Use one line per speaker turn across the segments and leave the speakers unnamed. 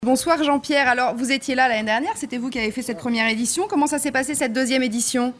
Bonsoir Jean-Pierre, alors vous étiez là l'année dernière, c'était vous qui avez fait cette première édition. Comment ça s'est passé cette deuxième édition?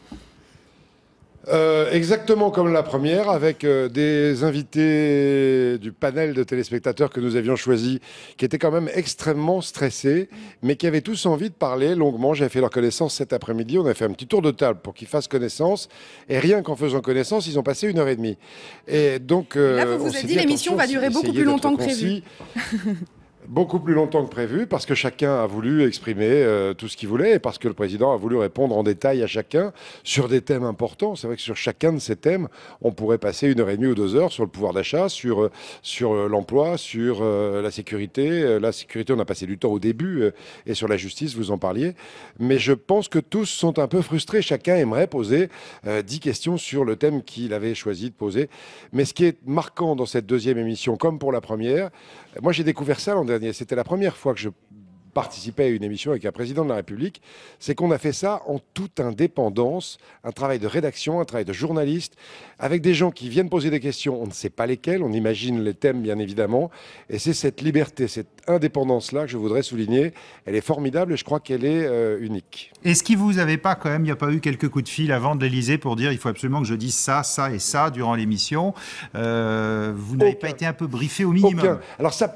Exactement comme la première, avec des invités du panel de téléspectateurs que nous avions choisis, qui étaient quand même extrêmement stressés, mais qui avaient tous envie de parler longuement. J'ai fait leur connaissance cet après-midi, on a fait un petit tour de table pour qu'ils fassent connaissance, et rien qu'en faisant connaissance, ils ont passé 1 h 30. Et donc,
Là, vous
on
vous êtes
s'est
dit l'émission va durer beaucoup plus longtemps que prévu.
Beaucoup plus longtemps que prévu, parce que chacun a voulu exprimer tout ce qu'il voulait, et parce que le président a voulu répondre en détail à chacun sur des thèmes importants. C'est vrai que sur chacun de ces thèmes, on pourrait passer 1 h 30 ou 2 heures sur le pouvoir d'achat, sur l'emploi, sur la sécurité. La sécurité, on a passé du temps au début, et sur la justice, vous en parliez. Mais je pense que tous sont un peu frustrés. Chacun aimerait poser 10 questions sur le thème qu'il avait choisi de poser. Mais ce qui est marquant dans cette deuxième émission, comme pour la première, moi j'ai découvert ça l'an dernier. C'était la première fois que je participais à une émission avec un président de la République, c'est qu'on a fait ça en toute indépendance, un travail de rédaction, un travail de journaliste, avec des gens qui viennent poser des questions, on ne sait pas lesquelles, on imagine les thèmes bien évidemment, et c'est cette liberté, cette indépendance-là que je voudrais souligner. Elle est formidable et je crois qu'elle est unique.
Est-ce qu'il vous avez pas quand même, il n'y a pas eu quelques coups de fil avant de l'Élysée pour dire il faut absolument que je dise ça, ça et ça durant l'émission? Vous n'avez pas été un peu briefé au minimum?
Aucun. Alors ça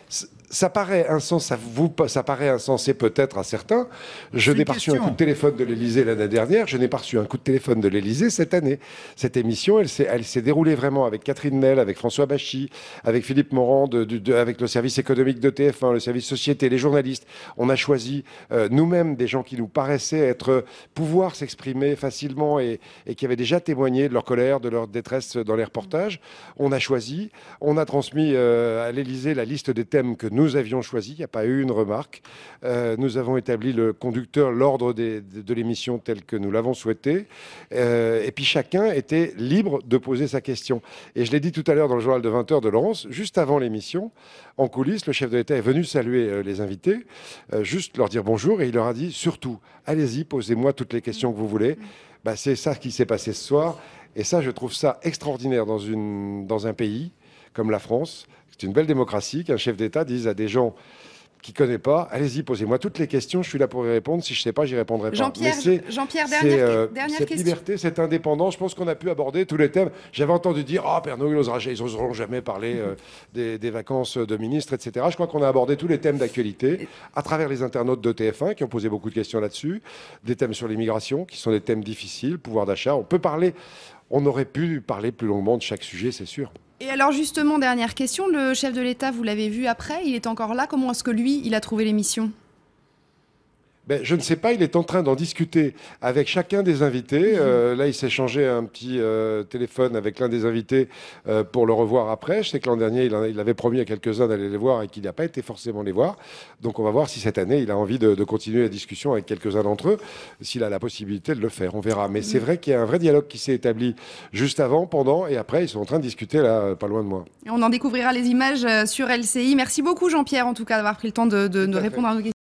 paraît ça paraît insensé peut-être à certains. Je n'ai pas reçu un coup de téléphone de l'Élysée l'année dernière, je n'ai pas reçu un coup de téléphone de l'Élysée cette année. Cette émission, elle s'est déroulée vraiment avec Catherine Nel, avec François Bachy, avec Philippe Morand, avec le service économique de TF1, le service société, les journalistes. On a choisi nous-mêmes des gens qui nous paraissaient pouvoir s'exprimer facilement et qui avaient déjà témoigné de leur colère, de leur détresse dans les reportages. On a choisi, on a transmis à l'Élysée la liste des thèmes que nous avions choisis. Il n'y a pas eu une remarque. Nous avons établi le conducteur, l'ordre de l'émission tel que nous l'avons souhaité. Et puis chacun était libre de poser sa question. Et je l'ai dit tout à l'heure dans le journal de 20 h de Laurence, juste avant l'émission, en coulisses, le chef de l'État est venu saluer les invités, juste leur dire bonjour, et il leur a dit surtout, allez-y, posez-moi toutes les questions que vous voulez. C'est ça qui s'est passé ce soir. Et ça, je trouve ça extraordinaire dans un pays comme la France. C'est une belle démocratie qu'un chef d'État dise à des gens qui ne connaissent pas, allez-y, posez-moi toutes les questions, je suis là pour y répondre. Si je ne sais pas, j'y répondrai pas.
Jean-Pierre, dernière
cette
question.
Liberté, cette indépendance, je pense qu'on a pu aborder tous les thèmes. J'avais entendu dire, Pernod, ils n'oseront jamais parler des vacances de ministres, etc. Je crois qu'on a abordé tous les thèmes d'actualité à travers les internautes de TF1 qui ont posé beaucoup de questions là-dessus, des thèmes sur l'immigration, qui sont des thèmes difficiles, pouvoir d'achat. On aurait pu parler plus longuement de chaque sujet, c'est sûr.
Et alors justement, dernière question, le chef de l'État, vous l'avez vu après, il est encore là, comment est-ce que lui, il a trouvé l'émission ?
Je ne sais pas, il est en train d'en discuter avec chacun des invités. Là, il s'est échangé un petit téléphone avec l'un des invités pour le revoir après. Je sais que l'an dernier, il avait promis à quelques-uns d'aller les voir et qu'il n'a pas été forcément les voir. Donc on va voir si cette année, il a envie de continuer la discussion avec quelques-uns d'entre eux, s'il a la possibilité de le faire. On verra. Mais c'est vrai qu'il y a un vrai dialogue qui s'est établi juste avant, pendant et après. Ils sont en train de discuter là, pas loin de moi.
On en découvrira les images sur LCI. Merci beaucoup Jean-Pierre, en tout cas, d'avoir pris le temps de répondre à nos questions.